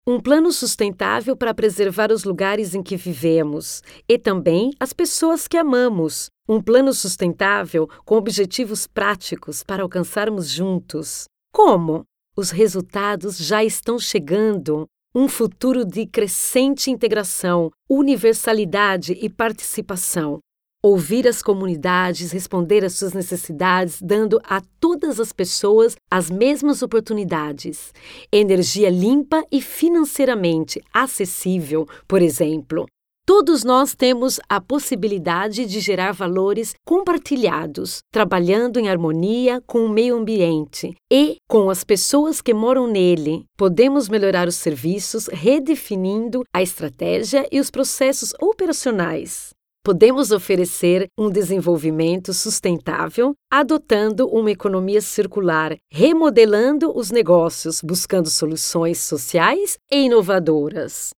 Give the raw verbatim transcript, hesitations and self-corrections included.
Um plano sustentável para preservar os lugares em que vivemos e também as pessoas que amamos. Um plano sustentável com objetivos práticos para alcançarmos juntos. Como? Os resultados já estão chegando. Um futuro de crescente integração, universalidade e participação. Ouvir as comunidades, responder às suas necessidades, dando a todas as pessoas as mesmas oportunidades. Energia limpa e financeiramente acessível, por exemplo. Todos nós temos a possibilidade de gerar valores compartilhados, trabalhando em harmonia com o meio ambiente e com as pessoas que moram nele. Podemos melhorar os serviços, redefinindo a estratégia e os processos operacionais. Podemos oferecer um desenvolvimento sustentável, adotando uma economia circular, remodelando os negócios, buscando soluções sociais e inovadoras.